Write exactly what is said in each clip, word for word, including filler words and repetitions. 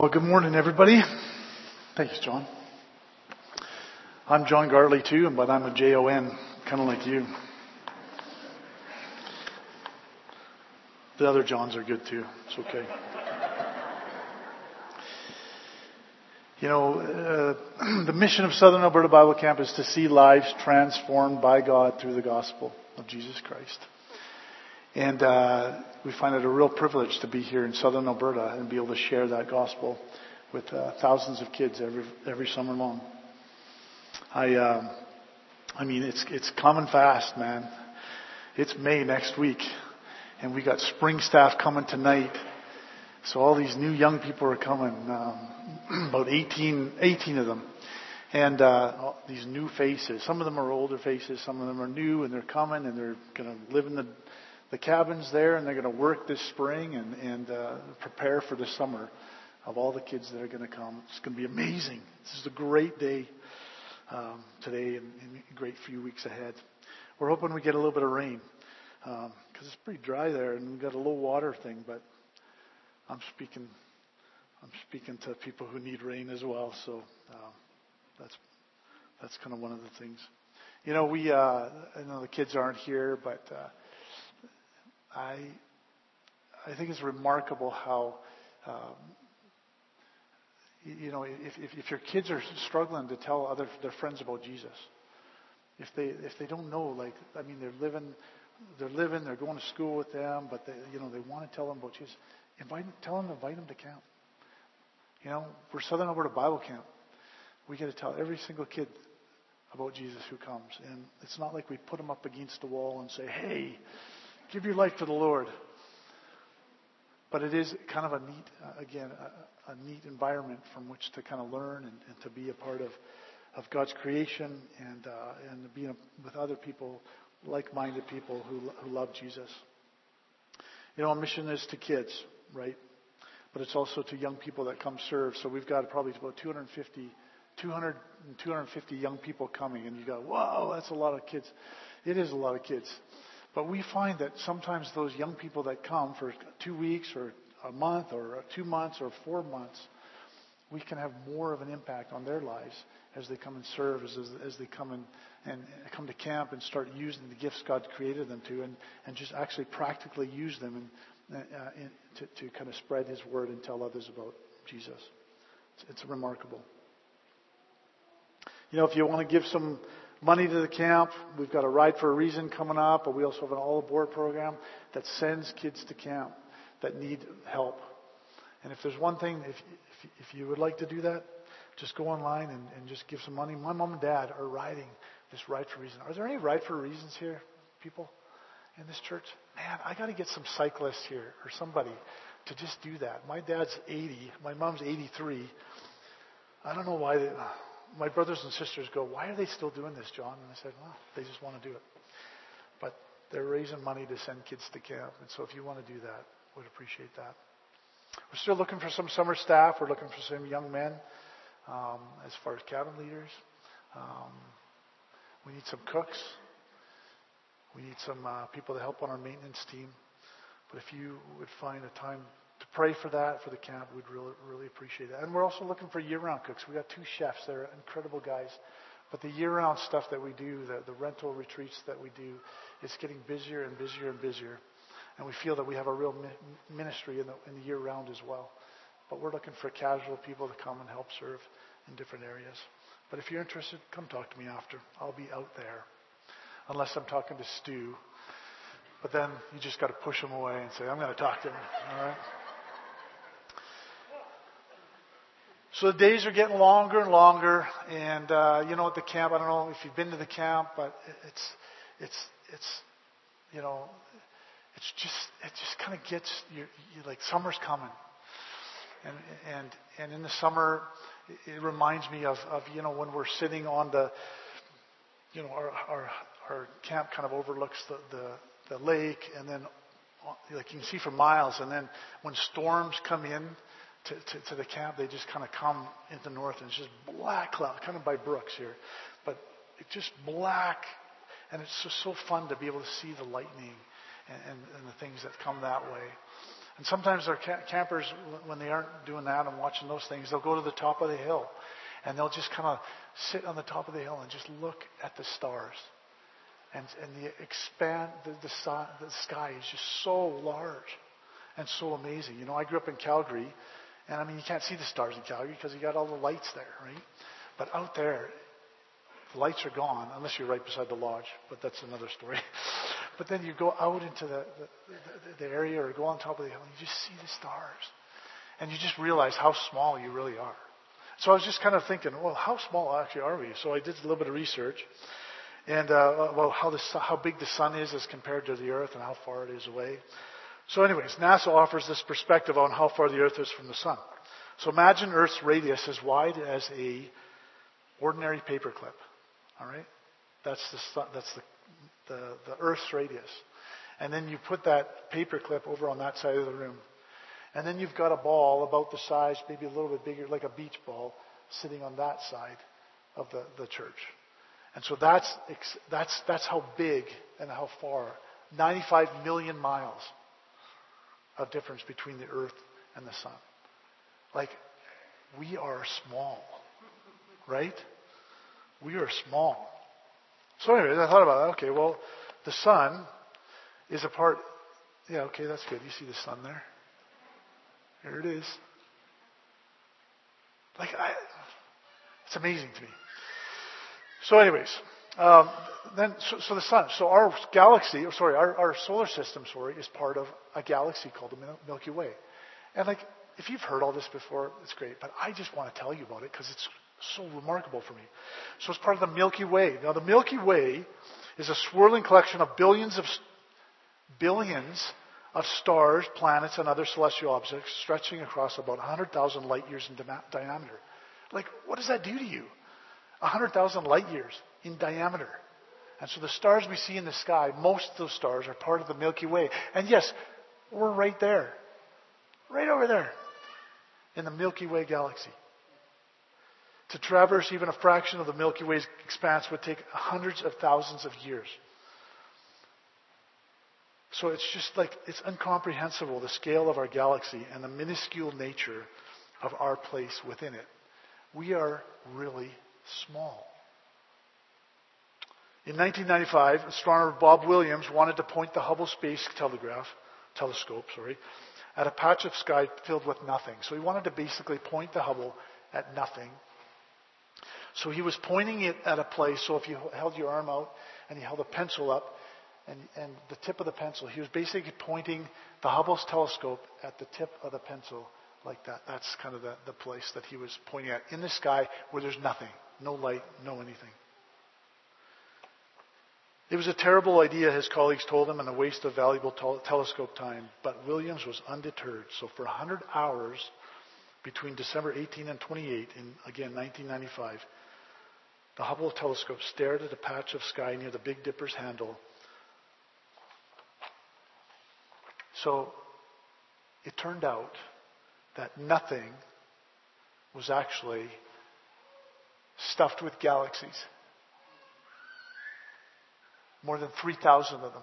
Well, good morning, everybody. Thanks, John. I'm John Gartley, too, but I'm a J O N, kind of like you. The other Johns are good, too. It's okay. You know, uh, the mission of Southern Alberta Bible Camp is to see lives transformed by God through the gospel of Jesus Christ. And uh, we find it a real privilege to be here in Southern Alberta and be able to share that gospel with uh, thousands of kids every every summer long. I, uh, I mean, it's it's coming fast, man. It's May next week, and we got spring staff coming tonight. So all these new young people are coming, um, about eighteen, eighteen of them, and uh, these new faces. Some of them are older faces, some of them are new, and they're coming, and they're going to live in the the cabins there, and they're going to work this spring and, and uh, prepare for the summer of all the kids that are going to come. It's going to be amazing. This is a great day um, today and, and a great few weeks ahead. We're hoping we get a little bit of rain because um, it's pretty dry there, and we've got a low water thing, but I'm speaking I'm speaking to people who need rain as well, so um, that's that's kind of one of the things. You know, we uh, I know the kids aren't here, but uh, I I think it's remarkable how um, you know if, if if your kids are struggling to tell other their friends about Jesus, if they if they don't know, like I mean they're living they're living they're going to school with them, but they you know they want to tell them about Jesus. Invite tell them to invite them to camp. You know, we're Southern Alberta Bible Camp. We got to tell every single kid about Jesus who comes, and it's not like we put them up against the wall and say, "Hey, give your life to the Lord." But it is kind of a neat, uh, again, a, a neat environment from which to kind of learn and, and to be a part of, of God's creation and uh, and being with other people, like-minded people who who love Jesus. You know, our mission is to kids, right? But it's also to young people that come serve. So we've got probably about two hundred fifty, two hundred, two hundred fifty young people coming, and you go, "Whoa, that's a lot of kids." It is a lot of kids. But we find that sometimes those young people that come for two weeks or a month or two months or four months, we can have more of an impact on their lives as they come and serve, as, as they come and, and come to camp and start using the gifts God created them to, and, and just actually practically use them and, uh, in, to, to kind of spread His word and tell others about Jesus. It's, it's remarkable. You know, if you want to give some money to the camp, we've got a Ride for a Reason coming up, but we also have an all-aboard program that sends kids to camp that need help. And if there's one thing, if if, if you would like to do that, just go online and, and just give some money. My mom and dad are riding this Ride for a Reason. Are there any Ride for a Reasons here, people, in this church? Man, I got to get some cyclists here or somebody to just do that. My dad's eighty. My mom's eighty-three. I don't know why they... My brothers and sisters go, "Why are they still doing this, John?" And I said, well, they just want to do it. But they're raising money to send kids to camp. And so if you want to do that, we'd appreciate that. We're still looking for some summer staff. We're looking for some young men um, as far as cabin leaders. Um, we need some cooks. We need some uh, people to help on our maintenance team. But if you would find a time to pray for that, for the camp, we'd really, really appreciate it. And we're also looking for year-round cooks. We've got two chefs. They're incredible guys. But the year-round stuff that we do, the, the rental retreats that we do, it's getting busier and busier and busier. And we feel that we have a real mi- ministry in the, in the year-round as well. But we're looking for casual people to come and help serve in different areas. But if you're interested, come talk to me after. I'll be out there. Unless I'm talking to Stu. But then you just got to push him away and say, "I'm going to talk to him." All right? So the days are getting longer and longer, and uh, you know, at the camp, I don't know if you've been to the camp, but it's, it's, it's, you know, it's just, it just kind of gets you, you like summer's coming, and and and in the summer, it reminds me of, of you know when we're sitting on the, you know, our our our camp kind of overlooks the the, the lake, and then like you can see for miles, and then when storms come in. To, to, to the camp, they just kind of come into the north, and it's just black cloud, kind of by Brooks here, but it's just black, and it's just so fun to be able to see the lightning and, and, and the things that come that way. And sometimes our ca- campers, when they aren't doing that and watching those things, they'll go to the top of the hill. And they'll just kind of sit on the top of the hill and just look at the stars. And, and the expand, the, the, sun, the sky is just so large and so amazing. You know, I grew up in Calgary, and I mean, you can't see the stars in Calgary because you got all the lights there, right? But out there, the lights are gone, unless you're right beside the lodge, but that's another story. But then you go out into the, the, the, the area or go on top of the hill, and you just see the stars. And you just realize how small you really are. So I was just kind of thinking, well, how small actually are we? So I did a little bit of research. And, uh, well, how, the, how big the sun is as compared to the earth and how far it is away. So anyways, NASA offers this perspective on how far the earth is from the sun. So imagine Earth's radius as wide as a ordinary paperclip. All right? That's the sun, that's the, the, the Earth's radius. And then you put that paperclip over on that side of the room. And then you've got a ball about the size, maybe a little bit bigger, like a beach ball, sitting on that side of the, the church. And so that's, that's, that's how big and how far. ninety-five million miles of difference between the earth and the sun. Like, we are small, right? We are small. So anyways, I thought about it. Okay, well, the sun is a part. Yeah, okay, that's good. You see the sun there? There it is. Like, I, it's amazing to me. So anyways, um, then so, so the sun. So our galaxy, or sorry, our, our solar system, sorry, is part of a galaxy called the Milky Way. And like, if you've heard all this before, it's great. But I just want to tell you about it because it's so remarkable for me. So it's part of the Milky Way. Now the Milky Way is a swirling collection of billions of billions of stars, planets, and other celestial objects stretching across about one hundred thousand light years in di- diameter. Like, what does that do to you? one hundred thousand light years in diameter. And so the stars we see in the sky, most of those stars are part of the Milky Way. And yes, we're right there. Right over there in the Milky Way galaxy. To traverse even a fraction of the Milky Way's expanse would take hundreds of thousands of years. So it's just like, it's incomprehensible, the scale of our galaxy and the minuscule nature of our place within it. We are really small. In nineteen ninety-five, astronomer Bob Williams wanted to point the Hubble Space Telegraph, telescope, sorry, at a patch of sky filled with nothing. So he wanted to basically point the Hubble at nothing. So he was pointing it at a place. So if you held your arm out and you held a pencil up and, and the tip of the pencil, he was basically pointing the Hubble's telescope at the tip of the pencil like that. That's kind of the, the place that he was pointing at in the sky where there's nothing, no light, no anything. It was a terrible idea, his colleagues told him, and a waste of valuable tel- telescope time. But Williams was undeterred. So for one hundred hours between December eighteenth and twenty-eighth, in, again, nineteen ninety-five, the Hubble telescope stared at a patch of sky near the Big Dipper's handle. So it turned out that nothing was actually stuffed with galaxies. More than three thousand of them.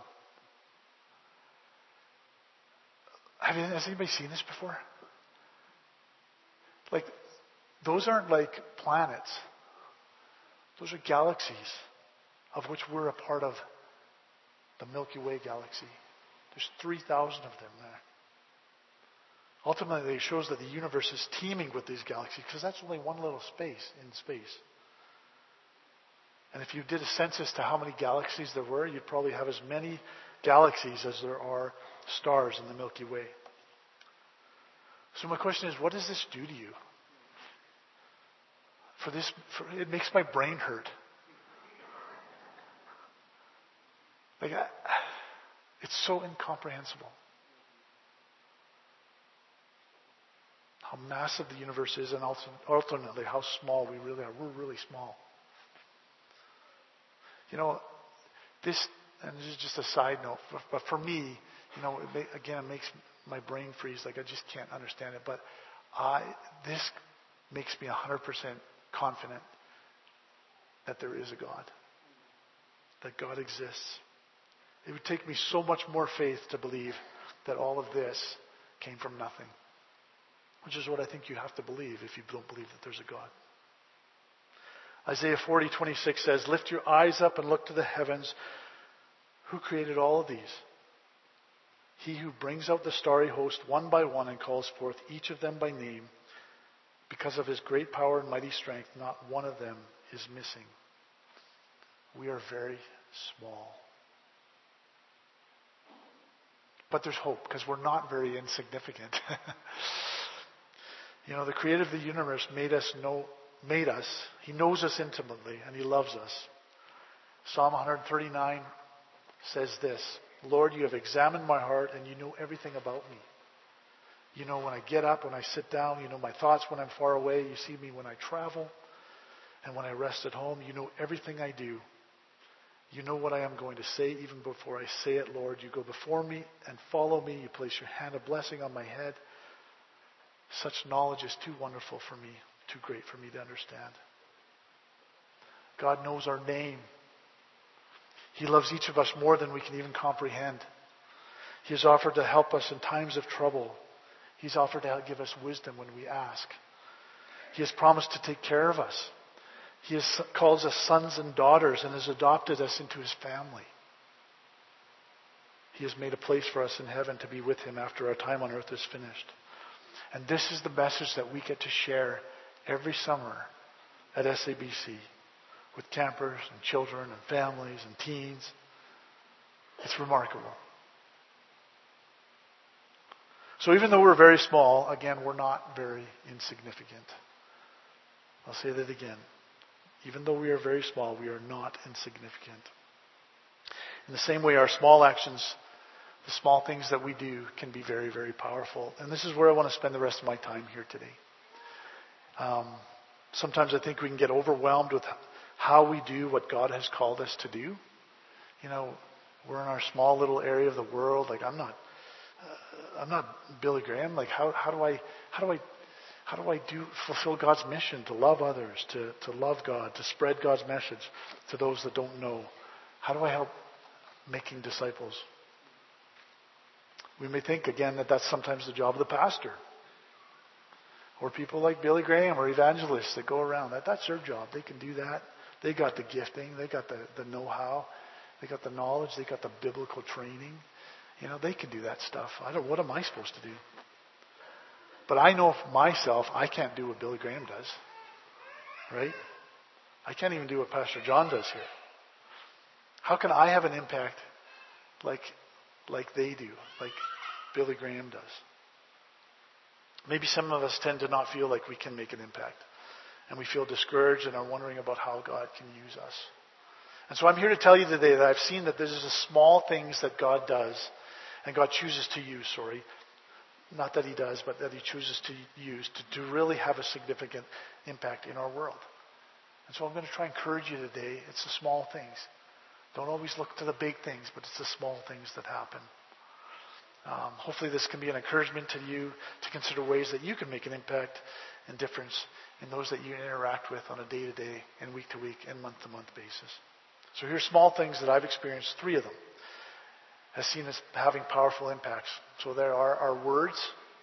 Have you, has anybody seen this before? Like, those aren't like planets. Those are galaxies of which we're a part of the Milky Way galaxy. There's three thousand of them there. Ultimately, it shows that the universe is teeming with these galaxies because that's only one little space in space. And if you did a census to how many galaxies there were, you'd probably have as many galaxies as there are stars in the Milky Way. So my question is, what does this do to you? For this, for, it makes my brain hurt. Like, I, it's so incomprehensible. How massive the universe is, and ultimately how small we really are. We're really small. You know, this, and this is just a side note, but for me, you know, it may, again, it makes my brain freeze. Like, I just can't understand it. But I, this makes me one hundred percent confident that there is a God, that God exists. It would take me so much more faith to believe that all of this came from nothing. Which is what I think you have to believe if you don't believe that there's a God. Isaiah forty twenty-six says, "Lift your eyes up and look to the heavens. Who created all of these? He who brings out the starry host one by one and calls forth each of them by name. Because of his great power and mighty strength, not one of them is missing." We are very small. But there's hope because we're not very insignificant. You know, the creator of the universe made us know, made us. He knows us intimately and he loves us. Psalm one thirty-nine says this, "Lord, you have examined my heart and you know everything about me. You know when I get up, when I sit down, you know my thoughts when I'm far away. You see me when I travel and when I rest at home. You know everything I do. You know what I am going to say even before I say it, Lord. You go before me and follow me. You place your hand of blessing on my head. Such knowledge is too wonderful for me, too great for me to understand." God knows our name. He loves each of us more than we can even comprehend. He has offered to help us in times of trouble. He's offered to give us wisdom when we ask. He has promised to take care of us. He has calls us sons and daughters and has adopted us into his family. He has made a place for us in heaven to be with him after our time on earth is finished. And this is the message that we get to share every summer at S A B C with campers and children and families and teens. It's remarkable. So even though we're very small, again, we're not very insignificant. I'll say that again. Even though we are very small, we are not insignificant. In the same way, our small actions, the small things that we do, can be very, very powerful. And this is where I want to spend the rest of my time here today. Um, sometimes I think we can get overwhelmed with how we do what God has called us to do. You know, we're in our small little area of the world. Like I'm not, uh, I'm not Billy Graham. Like how how do I how do I how do I do fulfill God's mission to love others, to to love God, to spread God's message to those that don't know? How do I help making disciples? We may think again that that's sometimes the job of the pastor, or people like Billy Graham or evangelists that go around. That that's their job. They can do that. They got the gifting. They got the, the know-how. They got the knowledge. They got the biblical training. You know, they can do that stuff. I don't. What am I supposed to do? But I know for myself, I can't do what Billy Graham does. Right? I can't even do what Pastor John does here. How can I have an impact like like they do, like Billy Graham does? Maybe some of us tend to not feel like we can make an impact. And we feel discouraged and are wondering about how God can use us. And so I'm here to tell you today that I've seen that this is the small things that God does, and God chooses to use, sorry. Not that he does, but that he chooses to use to, to really have a significant impact in our world. And so I'm going to try and encourage you today. It's the small things. Don't always look to the big things, but it's the small things that happen. Um, hopefully this can be an encouragement to you to consider ways that you can make an impact and difference in those that you interact with on a day-to-day and week-to-week and month-to-month basis. So here's small things that I've experienced. Three of them has seen us having powerful impacts. So there are our words,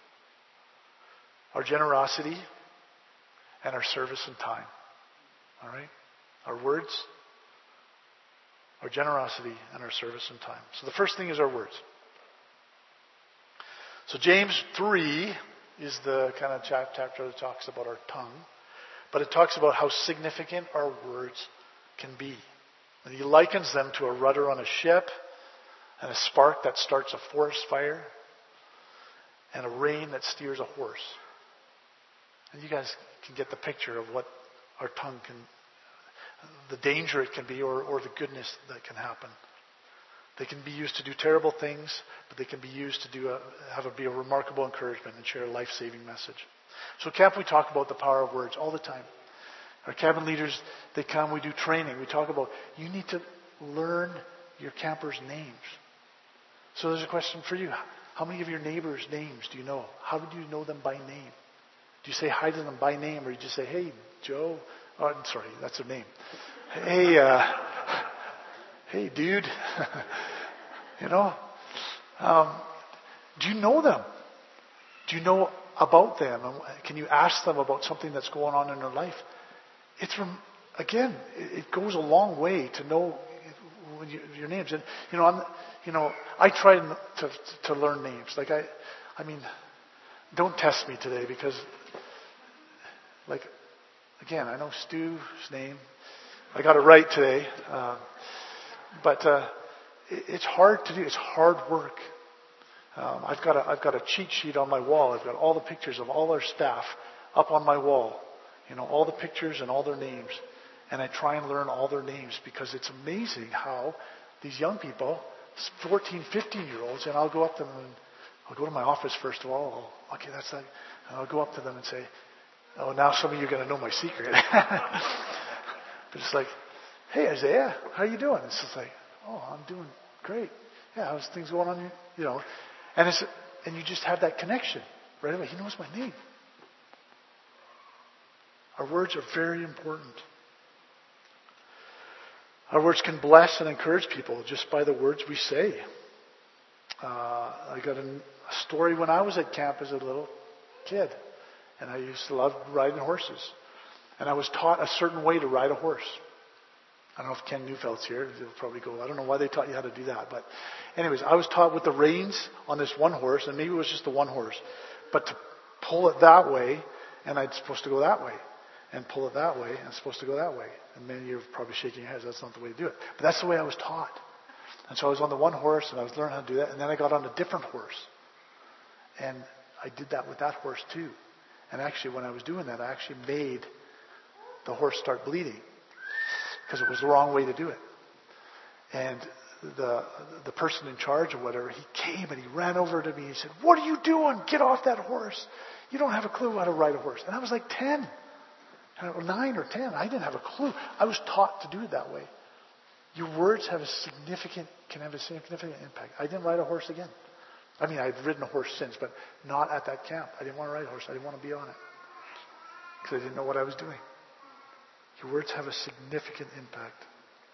our generosity, and our service and time. All right? Our words, our generosity, and our service and time. So the first thing is our words. So James three is the kind of chapter that talks about our tongue. But it talks about how significant our words can be. And he likens them to a rudder on a ship, and a spark that starts a forest fire, and a rein that steers a horse. And you guys can get the picture of what our tongue can, the danger it can be, or, or the goodness that can happen. They can be used to do terrible things, but they can be used to do a, have a, be a remarkable encouragement and share a life-saving message. So at camp we talk about the power of words all the time. Our cabin leaders, they come, we do training. We talk about, you need to learn your campers' names. So there's a question for you. How many of your neighbors' names do you know? How do you know them by name? Do you say hi to them by name, or you just say, hey, Joe? Oh, I'm sorry, that's their name. Hey, uh, hey, dude. You know? Um, do you know them? Do you know about them? And can you ask them about something that's going on in their life? It's from, again, it goes a long way to know when you, your names. And you know, I'm, you know, I try to to learn names. Like I, I mean, don't test me today because, like, again, I know Stu's name. I got it right today, uh, but uh, it, it's hard to do. It's hard work. Um, I've got a I've got a cheat sheet on my wall. I've got all the pictures of all our staff up on my wall. You know, all the pictures and all their names. And I try and learn all their names because it's amazing how these young people, fourteen, fifteen-year-olds, and I'll go up to them and I'll go to my office first of all. I'll, okay, that's that. And I'll go up to them and say, oh, now some of you are going to know my secret. But it's like, hey, Isaiah, how you doing? It's just like, oh, I'm doing great. Yeah, how's things going on here? You know, and it's and you just have that connection right away. He knows my name. Our words are very important. Our words can bless and encourage people just by the words we say. Uh, I got a, a story when I was at camp as a little kid, and I used to love riding horses. And I was taught a certain way to ride a horse. I don't know if Ken Neufeld's here. He'll probably go, I don't know why they taught you how to do that. But anyways, I was taught with the reins on this one horse, and maybe it was just the one horse, but to pull it that way, and I'm supposed to go that way. And pull it that way, and I'm supposed to go that way. And many of you are probably shaking your heads. That's not the way to do it. But that's the way I was taught. And so I was on the one horse, and I was learning how to do that. And then I got on a different horse. And I did that with that horse too. And actually, when I was doing that, I actually made the horse start bleeding. Because it was the wrong way to do it. And the the person in charge or whatever, he came and he ran over to me. He said, what are you doing? Get off that horse. You don't have a clue how to ride a horse. And I was like ten. Nine or ten. I didn't have a clue. I was taught to do it that way. Your words have a significant, can have a significant impact. I didn't ride a horse again. I mean, I've ridden a horse since, but not at that camp. I didn't want to ride a horse. I didn't want to be on it. Because I didn't know what I was doing. Your words have a significant impact.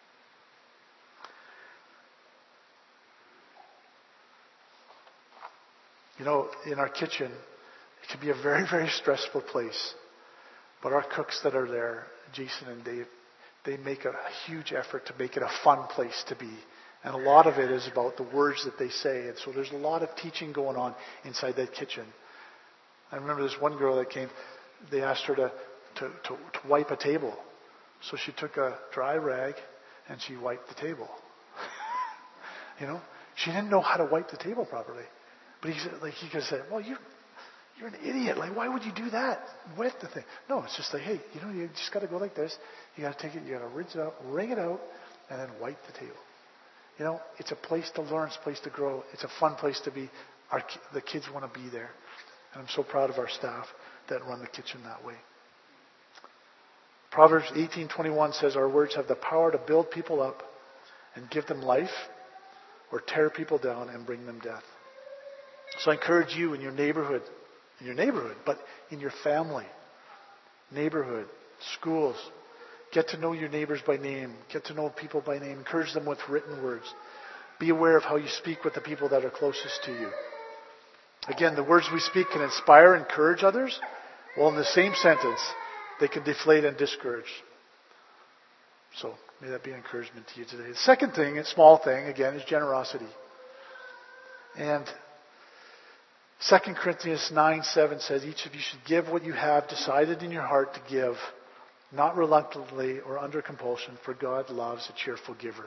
You know, in our kitchen, it can be a very, very stressful place. But our cooks that are there, Jason and Dave, they make a huge effort to make it a fun place to be. And a lot of it is about the words that they say. And so there's a lot of teaching going on inside that kitchen. I remember this one girl that came, they asked her to, to, to, to wipe a table. So she took a dry rag and she wiped the table. You know, she didn't know how to wipe the table properly. But he said, like, he could say, well, you... You're an idiot. Like, why would you do that? Wet the thing. No, it's just like, hey, you know, you just got to go like this. You got to take it, you got to rinse it out, wring it out, and then wipe the table. You know, it's a place to learn. It's a place to grow. It's a fun place to be. Our the kids want to be there, and I'm so proud of our staff that run the kitchen that way. Proverbs eighteen twenty-one says, "Our words have the power to build people up and give them life, or tear people down and bring them death." So I encourage you in your neighborhood. In your neighborhood, but in your family, neighborhood, schools. Get to know your neighbors by name. Get to know people by name. Encourage them with written words. Be aware of how you speak with the people that are closest to you. Again, the words we speak can inspire and encourage others. Well, in the same sentence, they can deflate and discourage. So, may that be an encouragement to you today. The second thing, a small thing, again, is generosity. And Second Corinthians nine seven says, each of you should give what you have decided in your heart to give, not reluctantly or under compulsion, for God loves a cheerful giver.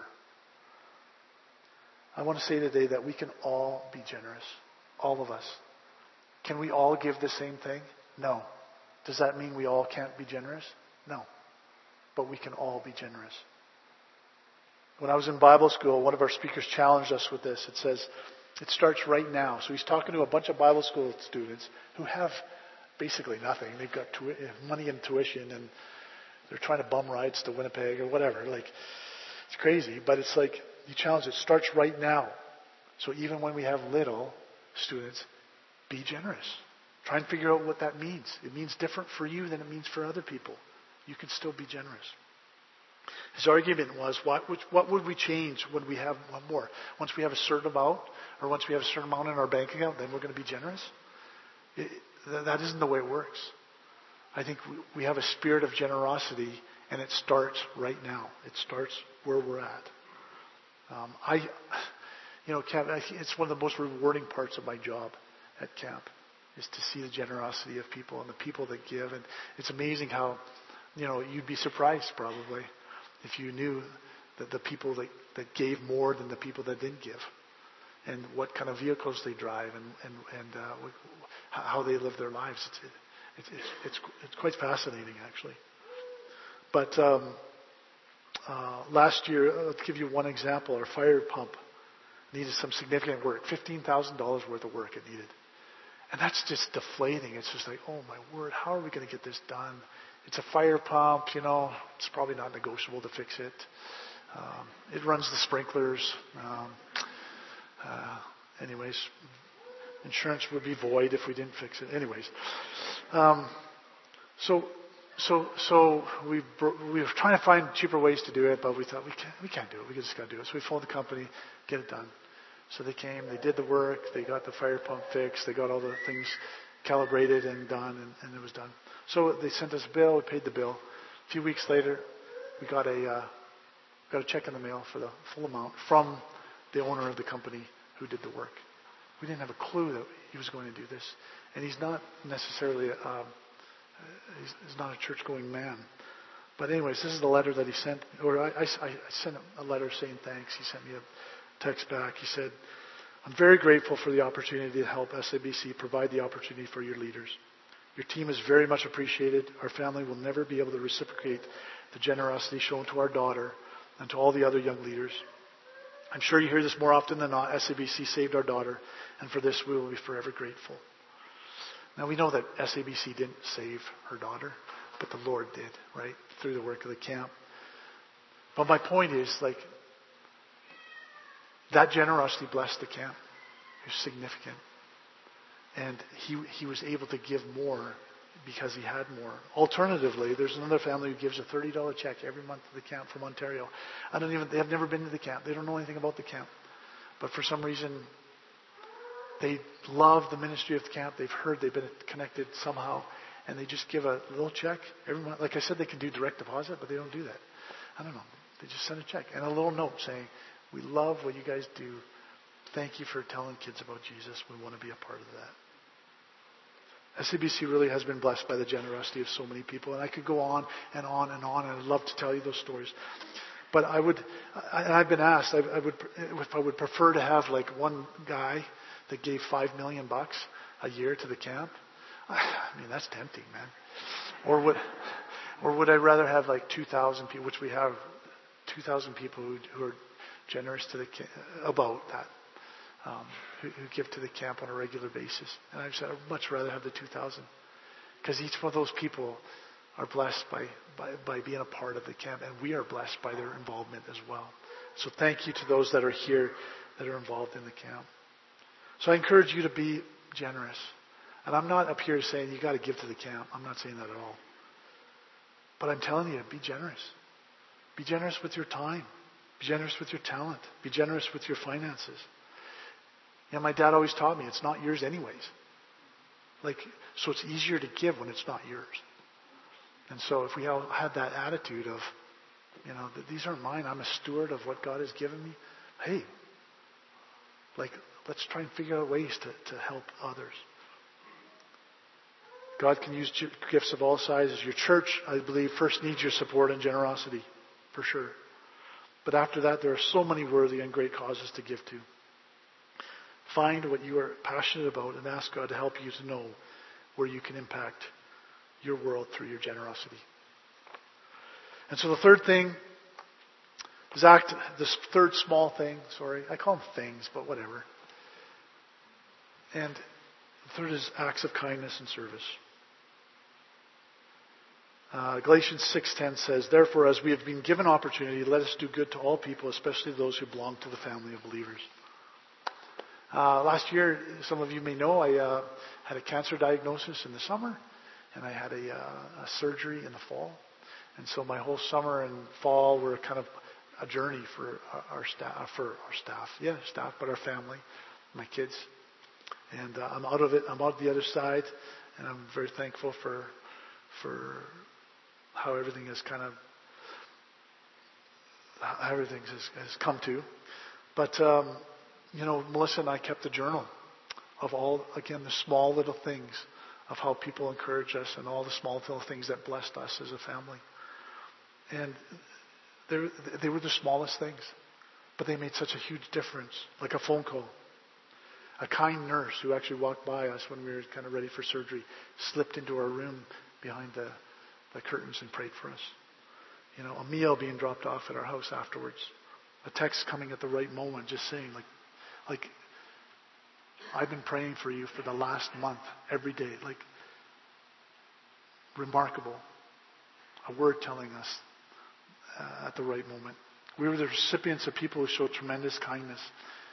I want to say today that we can all be generous. All of us. Can we all give the same thing? No. Does that mean we all can't be generous? No. But we can all be generous. When I was in Bible school, one of our speakers challenged us with this. It says, it starts right now. So he's talking to a bunch of Bible school students who have basically nothing. They've got tu- money and tuition, and they're trying to bum rides to Winnipeg or whatever. Like, it's crazy, but it's like you challenge it. It starts right now. So even when we have little students, be generous. Try and figure out what that means. It means different for you than it means for other people. You can still be generous. His argument was, what would, what would we change when we have one more? Once we have a certain amount, or once we have a certain amount in our bank account, then we're going to be generous? It, that isn't the way it works. I think we, we have a spirit of generosity, and it starts right now. It starts where we're at. Um, I, you know, camp, I think it's one of the most rewarding parts of my job at camp is to see the generosity of people and the people that give. And it's amazing how, you know, you'd be surprised probably if you knew that the people that, that gave more than the people that didn't give, and what kind of vehicles they drive, and and and uh, how they live their lives. It's it's it's it's, it's quite fascinating actually. But um, uh, last year, uh, to give you one example, our fire pump needed some significant work. Fifteen thousand dollars worth of work it needed. And that's just deflating. It's just like, oh my word, how are we going to get this done? It's a fire pump, you know, it's probably not negotiable to fix it. Um, it runs the sprinklers. Um, uh, anyways, insurance would be void if we didn't fix it. Anyways, um, so so so we we were trying to find cheaper ways to do it, but we thought we can't we can't do it. We just got to do it. So we phoned the company, get it done. So they came, they did the work, they got the fire pump fixed, they got all the things calibrated and done, and, and it was done. So they sent us a bill, we paid the bill. A few weeks later, we got a uh, got a check in the mail for the full amount from the owner of the company who did the work. We didn't have a clue that he was going to do this, and he's not necessarily um, he's, he's not a church-going man. But anyways, this is the letter that he sent, or I, I, I sent him a letter saying thanks. He sent me a text back. He said, I'm very grateful for the opportunity to help S A B C provide the opportunity for your leaders. Your team is very much appreciated. Our family will never be able to reciprocate the generosity shown to our daughter and to all the other young leaders. I'm sure you hear this more often than not. S A B C saved our daughter, and for this we will be forever grateful. Now we know that S A B C didn't save her daughter, but the Lord did, right? Through the work of the camp. But my point is, like, that generosity blessed the camp. It was significant. And he he was able to give more because he had more. Alternatively, there's another family who gives a thirty dollars check every month to the camp from Ontario. I don't even, they have never been to the camp. They don't know anything about the camp. But for some reason, they love the ministry of the camp. They've heard they've been connected somehow. And they just give a little check every month. Like I said, they can do direct deposit, but they don't do that. I don't know. They just send a check and a little note saying, we love what you guys do. Thank you for telling kids about Jesus. We want to be a part of that. S A B C really has been blessed by the generosity of so many people. And I could go on and on and on, and I'd love to tell you those stories. But I would, and I've been asked, I, I would, if I would prefer to have like one guy that gave five million bucks a year to the camp. I mean, that's tempting, man. Or would, or would I rather have like two thousand people, which we have two thousand people who, who are generous to the about that, um, who, who give to the camp on a regular basis. And I've said I'd much rather have the two thousand, because each one of those people are blessed by, by by being a part of the camp, and we are blessed by their involvement as well. So thank you to those that are here that are involved in the camp. So I encourage you to be generous. And I'm not up here saying you got to give to the camp. I'm not saying that at all. But I'm telling you, be generous. Be generous with your time. Be generous with your talent. Be generous with your finances. You know, my dad always taught me it's not yours anyways. Like, so it's easier to give when it's not yours. And so if we all had that attitude of, you know, that these aren't mine, I'm a steward of what God has given me. Hey, like, let's try and figure out ways to, to help others. God can use gifts of all sizes. Your church, I believe, first needs your support and generosity, for sure. But after that, there are so many worthy and great causes to give to. Find what you are passionate about and ask God to help you to know where you can impact your world through your generosity. And so the third thing is act, this third small thing, sorry, I call them things, but whatever. And the third is acts of kindness and service. Uh, Galatians six ten says, therefore, as we have been given opportunity, let us do good to all people, especially those who belong to the family of believers. Uh, last year, some of you may know, I uh, had a cancer diagnosis in the summer, and I had a, uh, a surgery in the fall. And so my whole summer and fall were kind of a journey for our, our staff, for our staff, yeah, staff, but our family, my kids. And uh, I'm out of it. I'm out the other side, and I'm very thankful for for how everything has kind of how everything has, has come to. But um, you know, Melissa and I kept a journal of all, again, the small little things of how people encourage us and all the small little things that blessed us as a family. And they were the smallest things, but they made such a huge difference, like a phone call. A kind nurse who actually walked by us when we were kind of ready for surgery, slipped into our room behind the, the curtains and prayed for us. You know, a meal being dropped off at our house afterwards. A text coming at the right moment, just saying, like, like, I've been praying for you for the last month, every day. Like, remarkable. A word telling us uh, at the right moment. We were the recipients of people who showed tremendous kindness.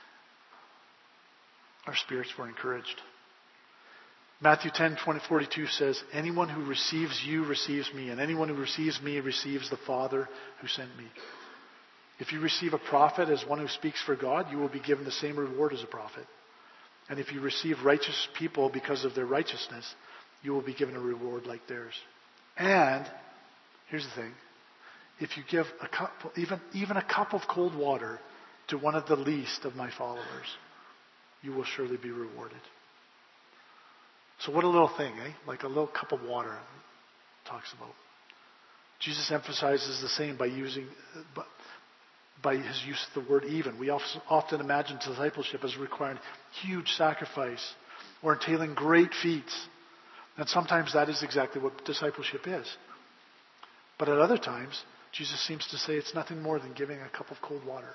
Our spirits were encouraged. Matthew ten, twenty, forty-two says, anyone who receives you receives me, and anyone who receives me receives the Father who sent me. If you receive a prophet as one who speaks for God, you will be given the same reward as a prophet. And if you receive righteous people because of their righteousness, you will be given a reward like theirs. And, here's the thing, if you give a cup, even, even a cup of cold water to one of the least of my followers, you will surely be rewarded. So what a little thing, eh? Like a little cup of water talks about. Jesus emphasizes the same by using, by his use of the word even. We often imagine discipleship as requiring huge sacrifice or entailing great feats. And sometimes that is exactly what discipleship is. But at other times, Jesus seems to say it's nothing more than giving a cup of cold water.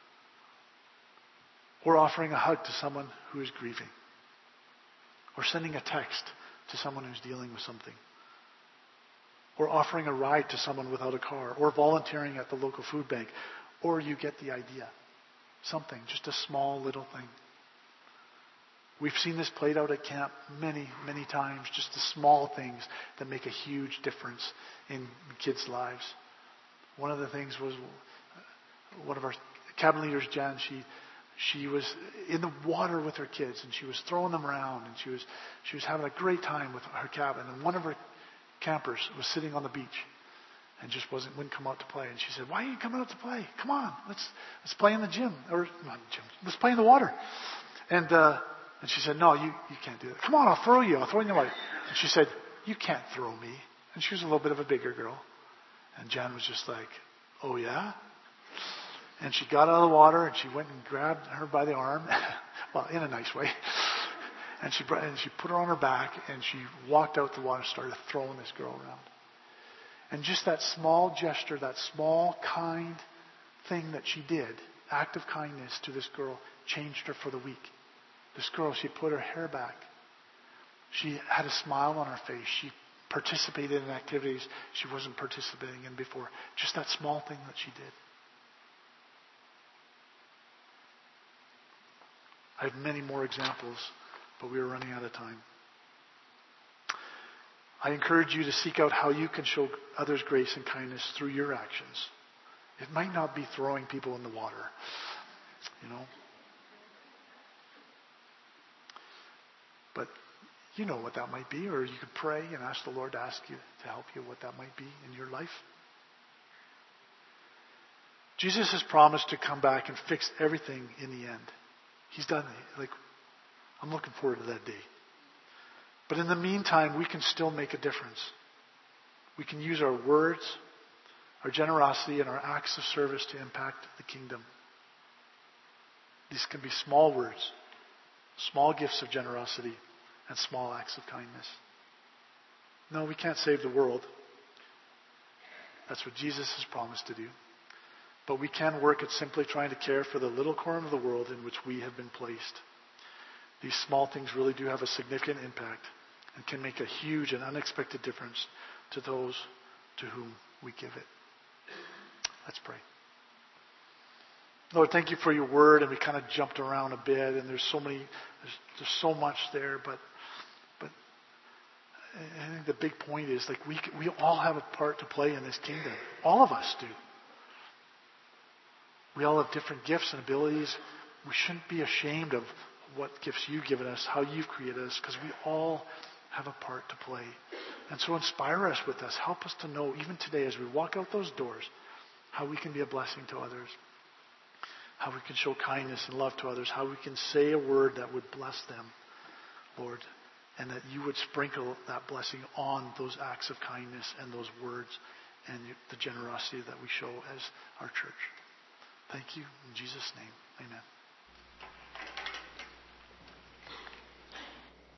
Or offering a hug to someone who is grieving. Or sending a text to someone who's dealing with something. Or offering a ride to someone without a car. Or volunteering at the local food bank. Or you get the idea. Something, just a small little thing. We've seen this played out at camp many, many times. Just the small things that make a huge difference in kids' lives. One of the things was one of our cabin leaders, Jan, she she was in the water with her kids and she was throwing them around and she was she was having a great time with her cabin. And one of her campers was sitting on the beach and just wasn't wouldn't come out to play. And she said, "Why are you coming out to play? Come on, let's let's play in the gym or not gym. Let's play in the water." And uh, and she said, "No, you you can't do that. Come on, I'll throw you. I'll throw you in the water." And she said, "You can't throw me." And she was a little bit of a bigger girl. And Jan was just like, "Oh yeah?" And she got out of the water and she went and grabbed her by the arm, well, in a nice way. And she brought, and she put her on her back and she walked out the water and started throwing this girl around. And just that small gesture, that small kind thing that she did, act of kindness to this girl, changed her for the week. This girl, she put her hair back. She had a smile on her face. She participated in activities she wasn't participating in before. Just that small thing that she did. I have many more examples, but we are running out of time. I encourage you to seek out how you can show others grace and kindness through your actions. It might not be throwing people in the water, you know. But you know what that might be, or you could pray and ask the Lord to ask you to help you what that might be in your life. Jesus has promised to come back and fix everything in the end. He's done it. Like, I'm looking forward to that day. But in the meantime, we can still make a difference. We can use our words, our generosity, and our acts of service to impact the kingdom. These can be small words, small gifts of generosity, and small acts of kindness. No, we can't save the world. That's what Jesus has promised to do. But we can work at simply trying to care for the little corner of the world in which we have been placed. These small things really do have a significant impact and can make a huge and unexpected difference to those to whom we give it. Let's pray. Lord, thank you for your word, and we kind of jumped around a bit, and there's so many, there's, there's so much there, but but I think the big point is like we we all have a part to play in this kingdom. All of us do. We all have different gifts and abilities. We shouldn't be ashamed of what gifts you've given us, how you've created us, because we all have a part to play. And so inspire us with this. Help us to know, even today as we walk out those doors, how we can be a blessing to others, how we can show kindness and love to others, how we can say a word that would bless them, Lord, and that you would sprinkle that blessing on those acts of kindness and those words and the generosity that we show as our church. Thank you. In Jesus' name, amen.